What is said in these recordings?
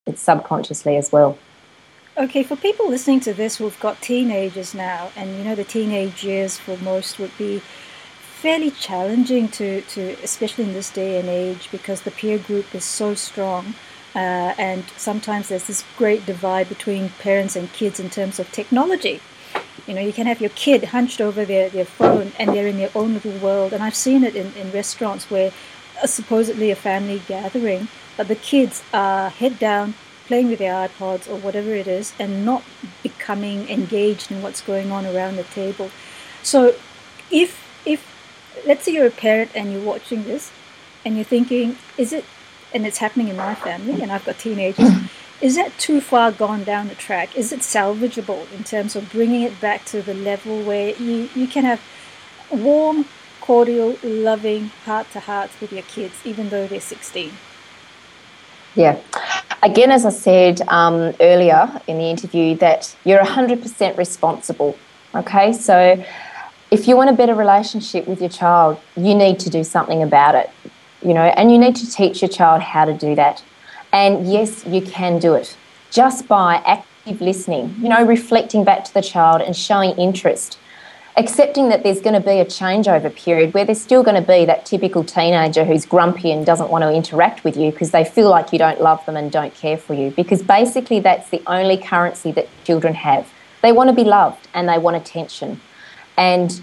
it's subconsciously as well. Okay, for people listening to this who've got teenagers now, and the teenage years for most would be fairly challenging to especially in this day and age, because the peer group is so strong, and sometimes there's this great divide between parents and kids in terms of technology. You can have your kid hunched over their phone and they're in their own little world. And I've seen it in restaurants where supposedly a family gathering, but the kids are head down, playing with their iPods or whatever it is, and not becoming engaged in what's going on around the table. So if let's say you're a parent and you're watching this and you're thinking, is it, and it's happening in my family and I've got teenagers, is that too far gone down the track? Is it salvageable in terms of bringing it back to the level where you can have warm, cordial, loving heart-to-heart with your kids, even though they're 16? Yeah. Again, as I said earlier in the interview, that you're 100% responsible, okay? So if you want a better relationship with your child, you need to do something about it, and you need to teach your child how to do that. And yes, you can do it just by active listening, reflecting back to the child and showing interest, accepting that there's going to be a changeover period where there's still going to be that typical teenager who's grumpy and doesn't want to interact with you because they feel like you don't love them and don't care for you, because basically that's the only currency that children have. They want to be loved and they want attention. And,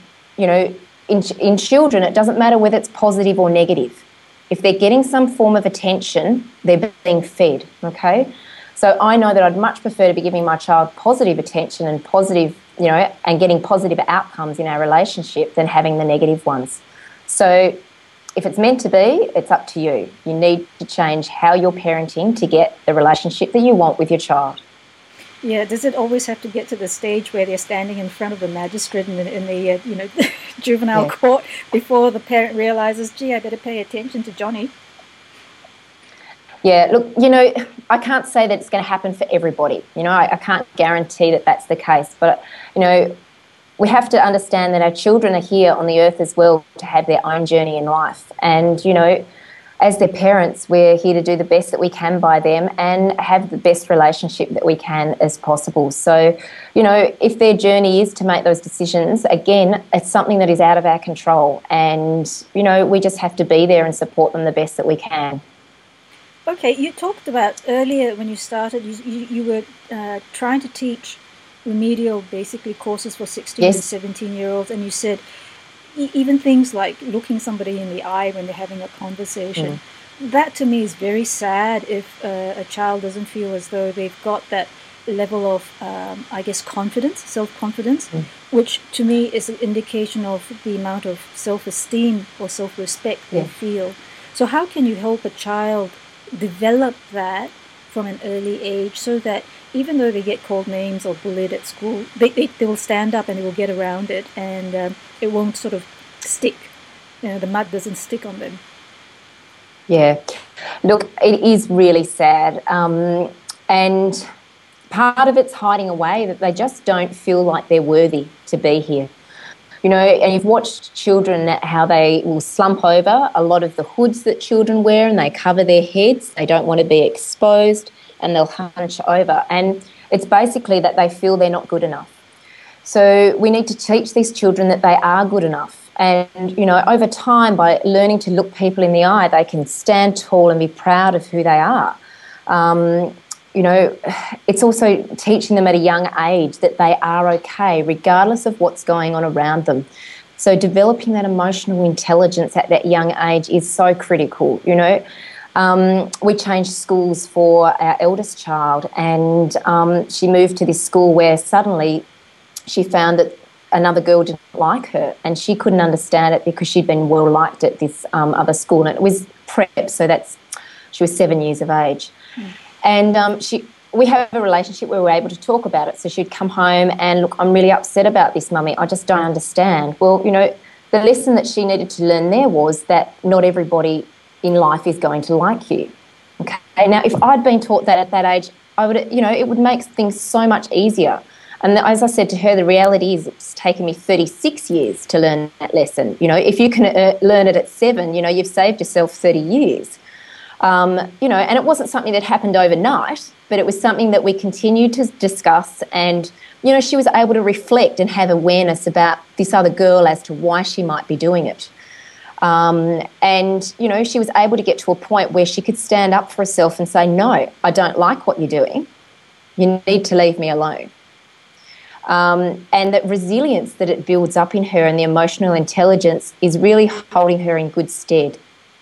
in children, it doesn't matter whether it's positive or negative. If they're getting some form of attention, they're being fed, okay? So I know that I'd much prefer to be giving my child positive attention and positive, and getting positive outcomes in our relationship than having the negative ones. So if it's meant to be, it's up to you. You need to change how you're parenting to get the relationship that you want with your child. Yeah, does it always have to get to the stage where they're standing in front of the magistrate in the juvenile court before the parent realizes, gee, I better pay attention to Johnny? Yeah, look, I can't say that it's going to happen for everybody. I can't guarantee that that's the case. But, we have to understand that our children are here on the earth as well to have their own journey in life. And, as their parents, we're here to do the best that we can by them and have the best relationship that we can as possible. So, if their journey is to make those decisions, again, it's something that is out of our control. And, we just have to be there and support them the best that we can. Okay, you talked about earlier when you started, you were trying to teach remedial, basically, courses for 16 Yes. to 17-year-olds, and you said even things like looking somebody in the eye when they're having a conversation. That to me is very sad if a child doesn't feel as though they've got that level of, confidence, self-confidence, which to me is an indication of the amount of self-esteem or self-respect they feel. So how can you help a child develop that from an early age so that even though they get called names or bullied at school, they will stand up and they will get around it, and it won't sort of stick. The mud doesn't stick on them. Yeah. Look, it is really sad. And part of it's hiding away, that they just don't feel like they're worthy to be here. And you've watched children, how they will slump over a lot of the hoods that children wear, and they cover their heads. They don't want to be exposed, and they'll hunch over. And it's basically that they feel they're not good enough. So we need to teach these children that they are good enough. And, over time, by learning to look people in the eye, they can stand tall and be proud of who they are. It's also teaching them at a young age that they are okay, regardless of what's going on around them. So developing that emotional intelligence at that young age is so critical. We changed schools for our eldest child, and she moved to this school where suddenly she found that another girl didn't like her, and she couldn't understand it because she'd been well liked at this other school, and it was prep, so she was 7 years of age. And we have a relationship where we're able to talk about it. So she'd come home and, look, I'm really upset about this, Mummy. I just don't understand. Well, the lesson that she needed to learn there was that not everybody in life is going to like you. Okay. Now, if I'd been taught that at that age, I would, it would make things so much easier. And as I said to her, the reality is it's taken me 36 years to learn that lesson. If you can learn it at 7, you've saved yourself 30 years. And it wasn't something that happened overnight, but it was something that we continued to discuss. And, she was able to reflect and have awareness about this other girl as to why she might be doing it. She was able to get to a point where she could stand up for herself and say, no, I don't like what you're doing. You need to leave me alone. And that resilience that it builds up in her and the emotional intelligence is really holding her in good stead.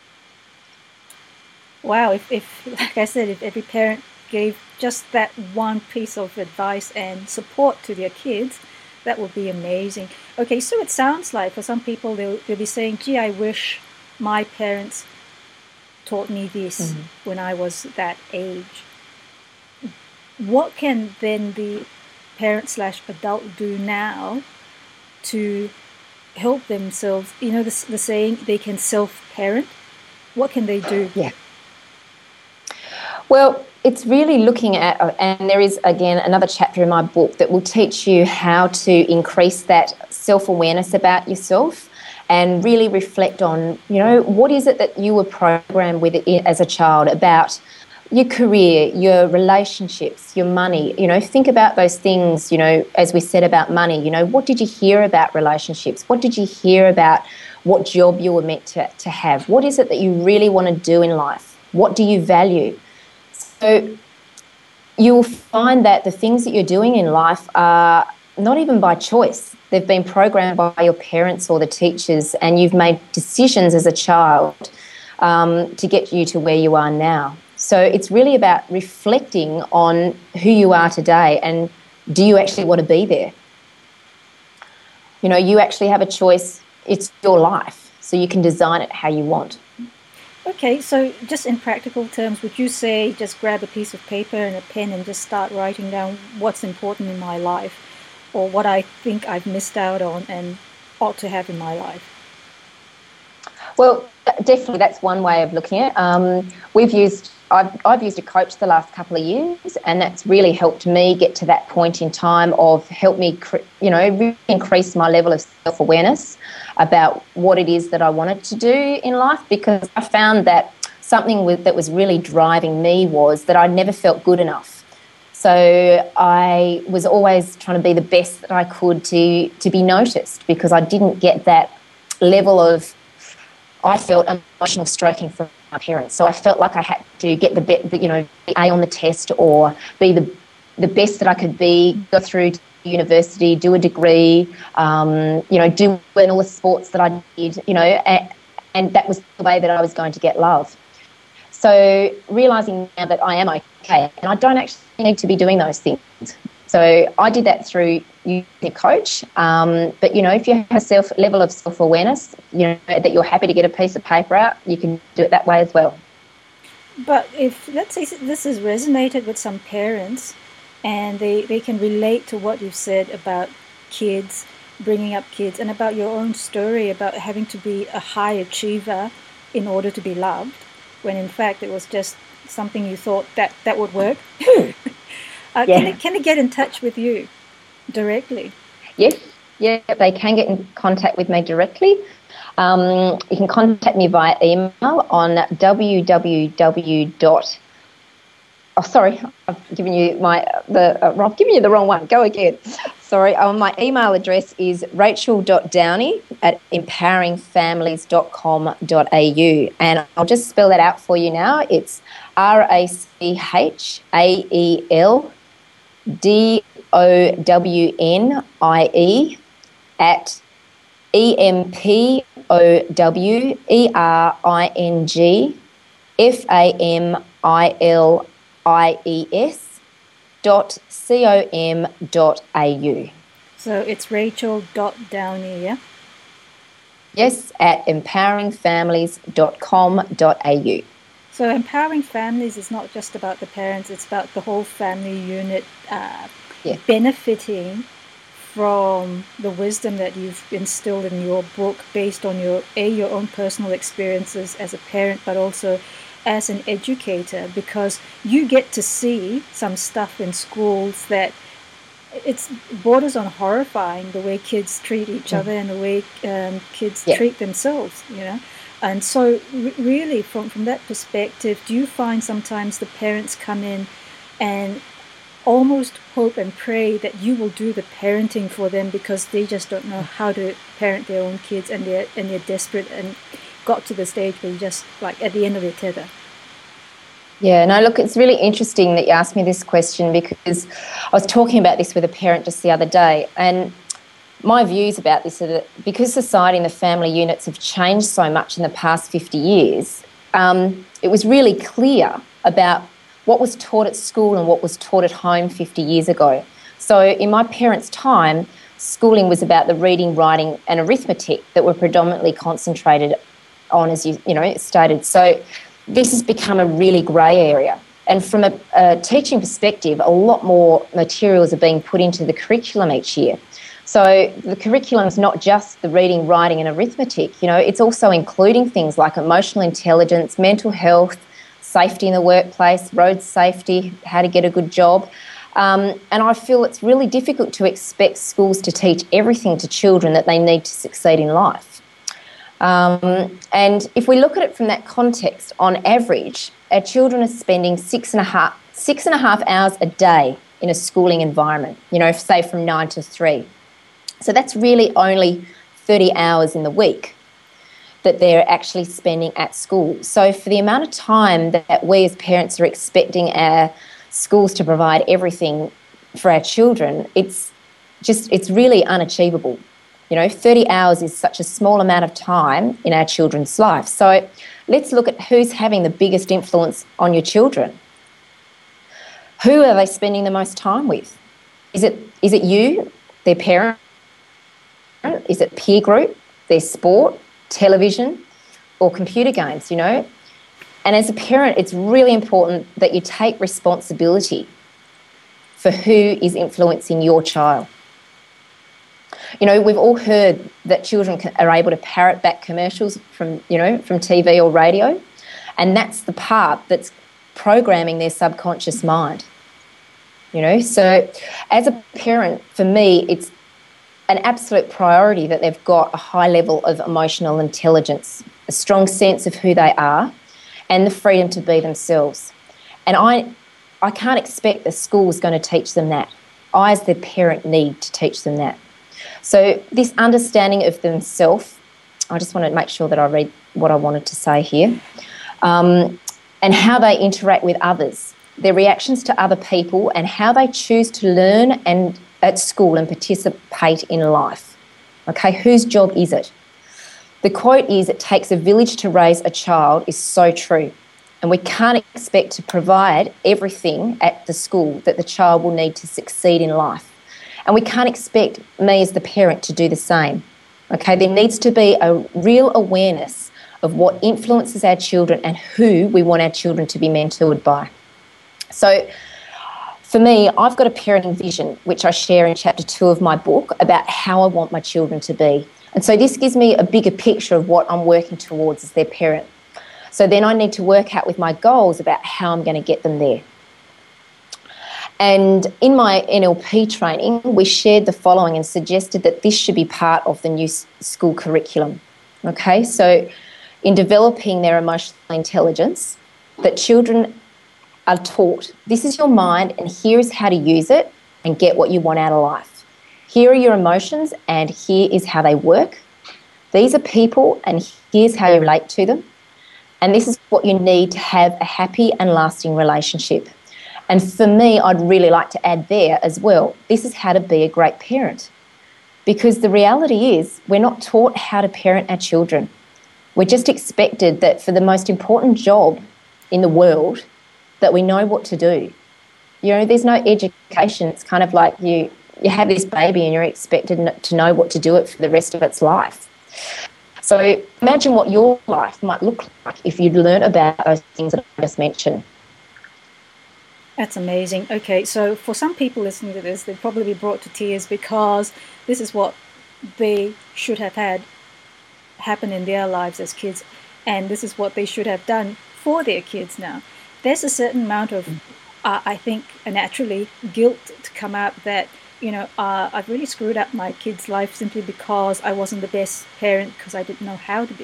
Wow, if like I said, if every parent gave just that one piece of advice and support to their kids, that would be amazing. Okay, so it sounds like for some people they'll be saying, gee, I wish my parents taught me this when I was that age. What can then the parent/adult do now to help themselves? The saying, they can self-parent. What can they do? Yeah. Well, it's really looking at, and there is, again, another chapter in my book that will teach you how to increase that self-awareness about yourself and really reflect on, what is it that you were programmed with as a child about your career, your relationships, your money. Think about those things, as we said about money. What did you hear about relationships? What did you hear about what job you were meant to have? What is it that you really want to do in life? What do you value? So you'll find that the things that you're doing in life are not even by choice. They've been programmed by your parents or the teachers, and you've made decisions as a child to get you to where you are now. So it's really about reflecting on who you are today and do you actually want to be there? You actually have a choice. It's your life, so you can design it how you want. Okay, so just in practical terms, would you say just grab a piece of paper and a pen and just start writing down what's important in my life or what I think I've missed out on and ought to have in my life? Well, definitely that's one way of looking at it. I've used a coach the last couple of years, and that's really helped me get to that point in time of help me, really increase my level of self-awareness about what it is that I wanted to do in life, because I found that something that was really driving me was that I never felt good enough. So I was always trying to be the best that I could to be noticed, because I didn't get that level of, I felt, emotional stroking from my parents. So I felt like I had to get the A on the test or be the best that I could be, go through to university, do a degree, do in all the sports that I did, and that was the way that I was going to get love. So realising now that I am okay and I don't actually need to be doing those things. So I did that through using a coach. But, if you have a level of self-awareness, that you're happy to get a piece of paper out, you can do it that way as well. But if, let's say, this has resonated with some parents and they can relate to what you've said about kids, bringing up kids, and about your own story about having to be a high achiever in order to be loved, when in fact it was just something you thought that would work. Can they get in touch with you directly? Yes, they can get in contact with me directly. You can contact me via email on I've given you I've given you the wrong one. Go again. Sorry. My email address is rachel.downey@empoweringfamilies.com.au, and I'll just spell that out for you now. It's RACHAELDOWNIE at EMPOWERINGFAMILIES.com.au. So it's Rachel.Downey, yeah? Yes, at empoweringfamilies.com.au. So empowering families is not just about the parents, it's about the whole family unit benefiting from the wisdom that you've instilled in your book based on your own personal experiences as a parent, but also as an educator, because you get to see some stuff in schools that it's borders on horrifying, the way kids treat each other and the way kids treat themselves, And so really from that perspective, do you find sometimes the parents come in and almost hope and pray that you will do the parenting for them because they just don't know how to parent their own kids, and they're desperate and got to the stage where you just like at the end of their tether? Yeah, no, look, it's really interesting that you asked me this question, because I was talking about this with a parent just the other day, and my views about this are that because society and the family units have changed so much in the past 50 years, it was really clear about what was taught at school and what was taught at home 50 years ago. So in my parents' time, schooling was about the reading, writing and arithmetic that were predominantly concentrated on, as you stated. So this has become a really grey area. And from a teaching perspective, a lot more materials are being put into the curriculum each year. So the curriculum is not just the reading, writing and arithmetic, it's also including things like emotional intelligence, mental health, safety in the workplace, road safety, how to get a good job. And I feel it's really difficult to expect schools to teach everything to children that they need to succeed in life. And if we look at it from that context, on average, our children are spending 6.5 hours a day in a schooling environment, say from 9 to 3. So that's really only 30 hours in the week that they're actually spending at school. So for the amount of time that we as parents are expecting our schools to provide everything for our children, it's really unachievable. 30 hours is such a small amount of time in our children's life. So let's look at who's having the biggest influence on your children. Who are they spending the most time with? Is it you, their parent? Is it peer group, their sport, television, or computer games, And as a parent, it's really important that you take responsibility for who is influencing your child. We've all heard that children are able to parrot back commercials from TV or radio, and that's the part that's programming their subconscious mind. So as a parent, for me, it's an absolute priority that they've got a high level of emotional intelligence, a strong sense of who they are, and the freedom to be themselves. And I can't expect the school is going to teach them that. I, as their parent, need to teach them that. So this understanding of themselves, I just want to make sure that I read what I wanted to say here, and how they interact with others, their reactions to other people, and how they choose to learn and at school and participate in life. Okay, whose job is it? The quote is, "It takes a village to raise a child," is so true. And we can't expect to provide everything at the school that the child will need to succeed in life. And we can't expect me as the parent to do the same. Okay, there needs to be a real awareness of what influences our children and who we want our children to be mentored by. So for me, I've got a parenting vision, which I share in chapter 2 of my book, about how I want my children to be. And so this gives me a bigger picture of what I'm working towards as their parent. So then I need to work out with my goals about how I'm going to get them there. And in my NLP training, we shared the following and suggested that this should be part of the new school curriculum. Okay, so in developing their emotional intelligence, that children are taught, this is your mind and here is how to use it and get what you want out of life. Here are your emotions and here is how they work. These are people and here's how you relate to them. And this is what you need to have a happy and lasting relationship. And for me, I'd really like to add there as well, this is how to be a great parent. Because the reality is we're not taught how to parent our children. We're just expected that for the most important job in the world, that we know what to do. There's no education. It's kind of like you have this baby and you're expected to know what to do it for the rest of its life. So imagine what your life might look like if you'd learn about those things that I just mentioned. That's amazing. Okay, so for some people listening to this, they'll probably be brought to tears because this is what they should have had happen in their lives as kids, and this is what they should have done for their kids now. There's a certain amount of, I think, naturally guilt to come out that, I've really screwed up my kid's life simply because I wasn't the best parent because I didn't know how to be.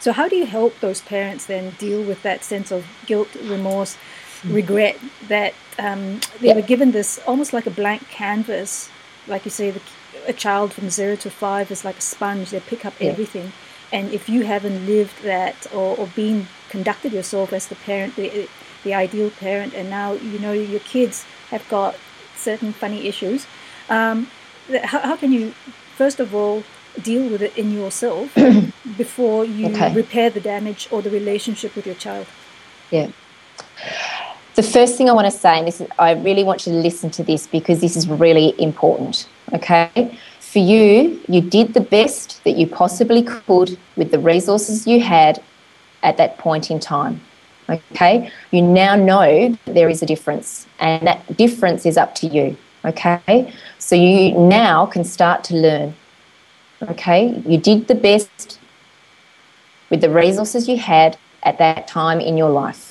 So how do you help those parents then deal with that sense of guilt, remorse, regret that they were given this almost like a blank canvas? Like you say, a child from 0 to 5 is like a sponge. They pick up everything. And if you haven't lived that or been conducted yourself as the parent, the ideal parent, and now you know your kids have got certain funny issues, how can you, first of all, deal with it in yourself before you repair the damage or the relationship with your child? Yeah. The first thing I want to say, and I really want you to listen to this because this is really important, okay? For you, you did the best that you possibly could with the resources you had at that point in time, okay? You now know that there is a difference, and that difference is up to you, okay? So you now can start to learn, okay? You did the best with the resources you had at that time in your life.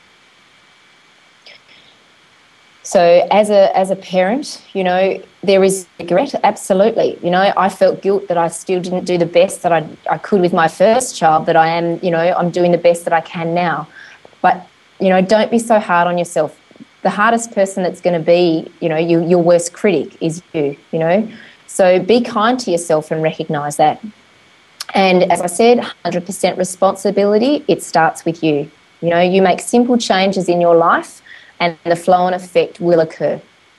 So as a parent, you know, there is regret, absolutely. You know, I felt guilt that I still didn't do the best that I could with my first child, that I am, you know, I'm doing the best that I can now. But, you know, don't be so hard on yourself. The hardest person that's going to be, you know, your worst critic is you, you know. So be kind to yourself and recognise that. And as I said, 100% responsibility, it starts with you. You know, you make simple changes in your life and the flow-on effect will occur.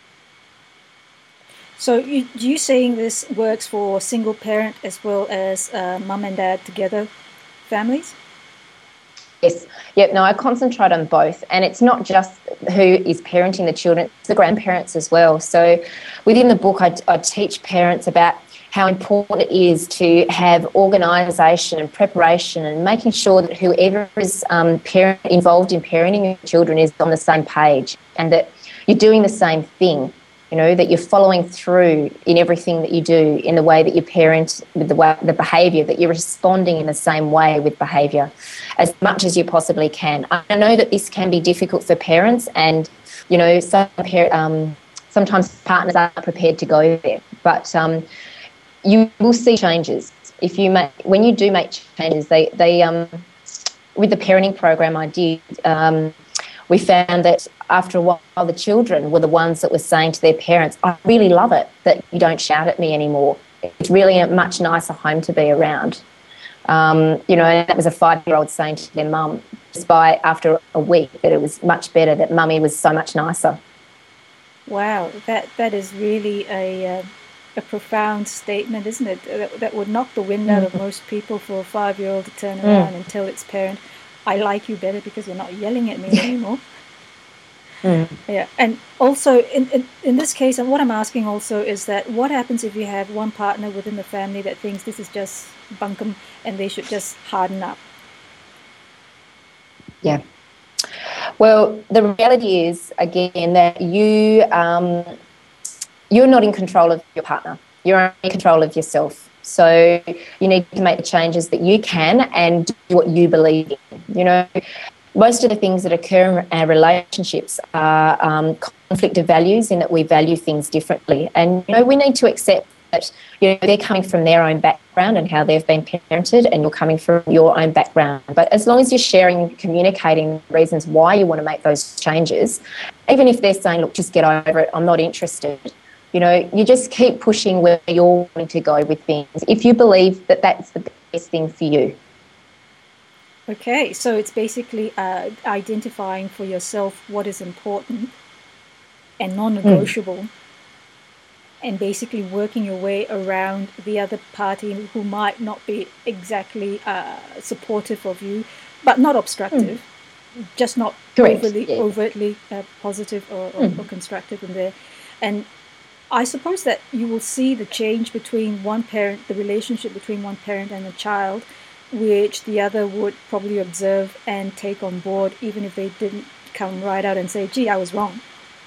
So you saying this works for single parent as well as mum and dad together families? Yes. Yep. No, I concentrate on both. And it's not just who is parenting the children, it's the grandparents as well. So within the book, I teach parents about how important it is to have organisation and preparation and making sure that whoever is involved in parenting your children is on the same page and that you're doing the same thing, you know, that you're following through in everything that you do, in the way that you parent, with the behaviour, that you're responding in the same way with behaviour as much as you possibly can. I know that this can be difficult for parents and, you know, sometimes partners aren't prepared to go there, but you will see changes when you do make changes. They with the parenting program I did, we found that after a while the children were the ones that were saying to their parents, "I really love it that you don't shout at me anymore. It's really a much nicer home to be around." You know, and that was a 5-year-old saying to their mum, despite after a week, that it was much better, that mummy was so much nicer. Wow, that is really a profound statement, isn't it? That would knock the wind out of most people for a 5-year-old to turn around and tell its parent, "I like you better because you're not yelling at me anymore." Yeah, and also in this case, and what I'm asking also is that what happens if you have one partner within the family that thinks this is just bunkum and they should just harden up? Yeah. Well, the reality is, again, that you're not in control of your partner. You're in control of yourself. So you need to make the changes that you can and do what you believe in. You know, most of the things that occur in our relationships are conflict of values, in that we value things differently. And, you know, we need to accept that, you know, they're coming from their own background and how they've been parented, and you're coming from your own background. But as long as you're sharing, communicating reasons why you want to make those changes, even if they're saying, "Look, just get over it, I'm not interested," you know, you just keep pushing where you're wanting to go with things, if you believe that that's the best thing for you. Okay, so it's basically identifying for yourself what is important and non-negotiable, and basically working your way around the other party who might not be exactly supportive of you, but not obstructive, just not overtly positive or constructive in there. And I suppose that you will see the change between one parent, the relationship between one parent and a child, which the other would probably observe and take on board, even if they didn't come right out and say, "Gee, I was wrong."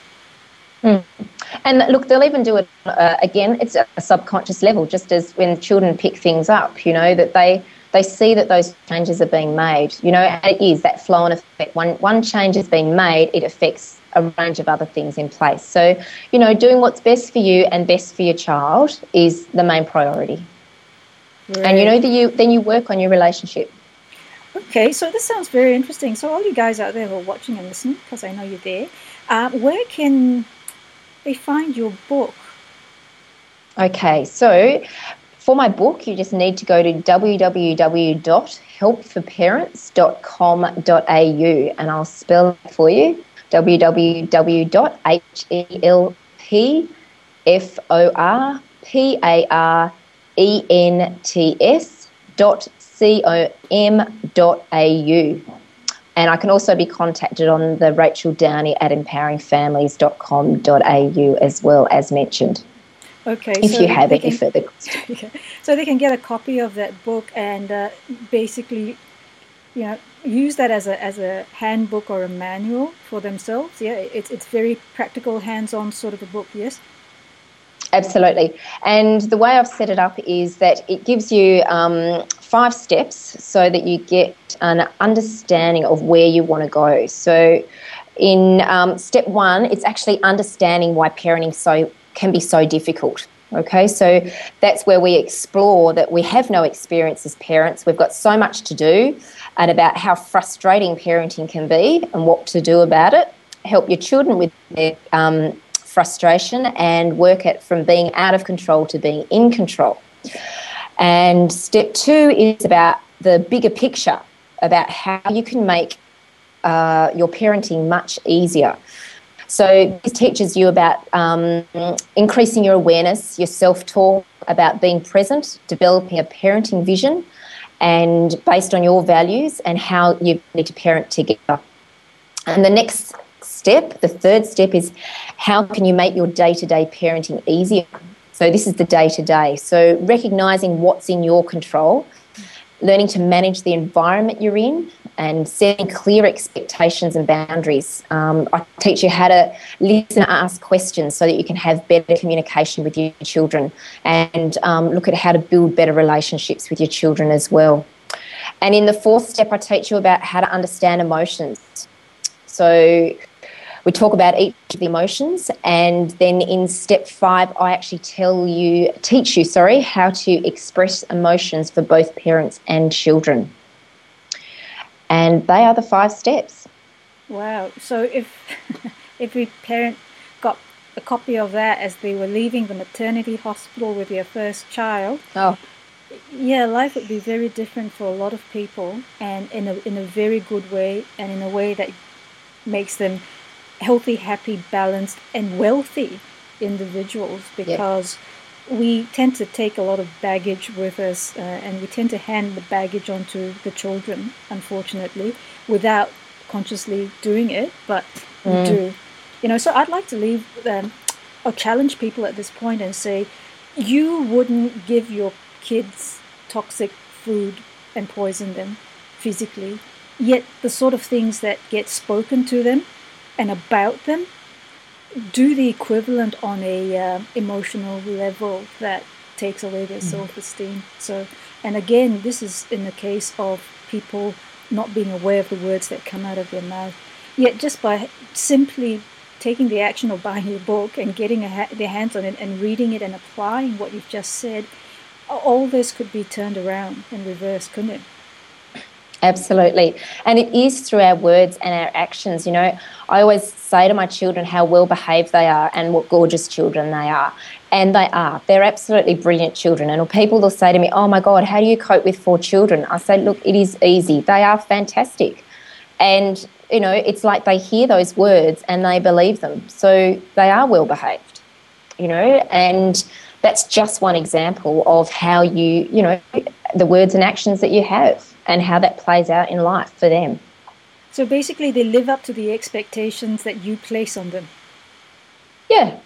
And look, they'll even do it, again, it's a subconscious level, just as when children pick things up, you know, that they see that those changes are being made, you know, and it is that flow-on effect. One change has been made, it affects a range of other things in place. So, you know, doing what's best for you and best for your child is the main priority. Right. And, you know, then you work on your relationship. Okay, so this sounds very interesting. So all you guys out there who are watching and listening, because I know you're there, where can they find your book? Okay, so for my book, you just need to go to www.helpforparents.com.au, and I'll spell it for you, www.helpforparents.com.au. And I can also be contacted on the Rachel Downey at empoweringfamilies.com.au as well, as mentioned. Okay, if you have any further questions. Okay. So they can get a copy of that book and basically, use that as a handbook or a manual for themselves. Yeah, it's very practical, hands-on sort of a book. Yes. Absolutely. And the way I've set it up is that it gives you 5 steps so that you get an understanding of where you want to go. So in step 1, it's actually understanding why parenting can be so difficult. Okay, so that's where we explore that we have no experience as parents. We've got so much to do, and about how frustrating parenting can be and what to do about it. Help your children with their frustration and work it from being out of control to being in control. And step 2 is about the bigger picture, about how you can make your parenting much easier. So this teaches you about increasing your awareness, your self-talk, about being present, developing a parenting vision, and based on your values and how you need to parent together. And the next step, the third step, is how can you make your day-to-day parenting easier? So this is the day-to-day. So recognising what's in your control, learning to manage the environment you're in, and setting clear expectations and boundaries. I teach you how to listen and ask questions so that you can have better communication with your children, and look at how to build better relationships with your children as well. And in the 4th step, I teach you about how to understand emotions. So we talk about each of the emotions, and then in step 5, I actually teach you how to express emotions for both parents and children. And they are the 5 steps. Wow. So if every parent got a copy of that as they were leaving the maternity hospital with their first child, life would be very different for a lot of people, and in a very good way, and in a way that makes them healthy, happy, balanced, and wealthy individuals, because we tend to take a lot of baggage with us, and we tend to hand the baggage onto the children, unfortunately, without consciously doing it, but we do. So I'd like to leave or challenge people at this point and say, you wouldn't give your kids toxic food and poison them physically, yet the sort of things that get spoken to them and about them do the equivalent on a emotional level that takes away their self-esteem. So, and again, this is in the case of people not being aware of the words that come out of their mouth. Yet just by simply taking the action of buying your book and getting their hands on it and reading it and applying what you've just said, all this could be turned around and reversed, couldn't it? Absolutely. And it is through our words and our actions. I always say to my children how well behaved they are and what gorgeous children they are. And they are. They're absolutely brilliant children. And people will say to me, oh my God, how do you cope with 4 children? I say, look, it is easy. They are fantastic. And, it's like they hear those words and they believe them. So they are well behaved, and that's just one example of how the words and actions that you have and how that plays out in life for them. So basically they live up to the expectations that you place on them. Yeah.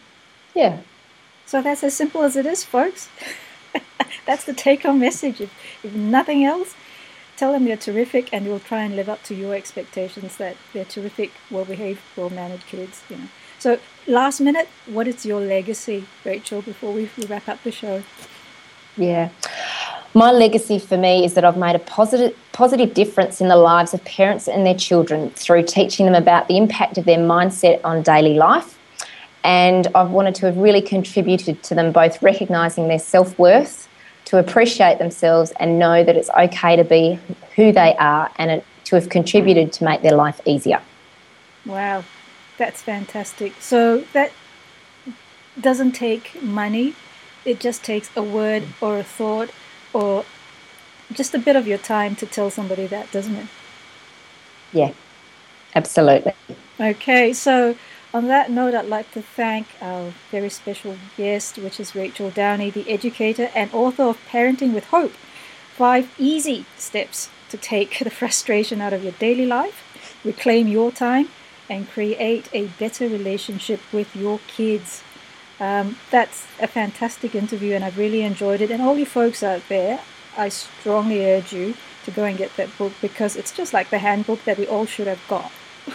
So that's as simple as it is, folks. That's the take-home message. If nothing else, tell them they're terrific, and you'll try and live up to your expectations that they're terrific, well-behaved, well-mannered kids. So last minute, what is your legacy, Rachel, before we wrap up the show? Yeah. My legacy for me is that I've made a positive difference in the lives of parents and their children through teaching them about the impact of their mindset on daily life. And I've wanted to have really contributed to them both recognising their self-worth, to appreciate themselves and know that it's okay to be who they are and to have contributed to make their life easier. Wow, that's fantastic. So that doesn't take money. It just takes a word or a thought or just a bit of your time to tell somebody that, doesn't it? Yeah, absolutely. Okay, so on that note, I'd like to thank our very special guest, which is Rachel Downey, the educator and author of Parenting with Hope, 5 easy steps to take the frustration out of your daily life, reclaim your time, and create a better relationship with your kids. That's a fantastic interview, and I've really enjoyed it. And all you folks out there, I strongly urge you to go and get that book, because it's just like the handbook that we all should have got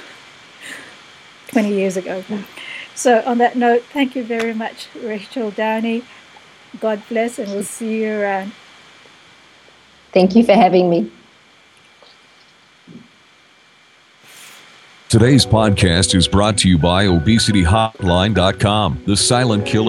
20 years ago. So on that note, thank you very much, Rachel Downey. God bless, and we'll see you around. Thank you for having me. Today's podcast is brought to you by ObesityHotline.com, the silent killer.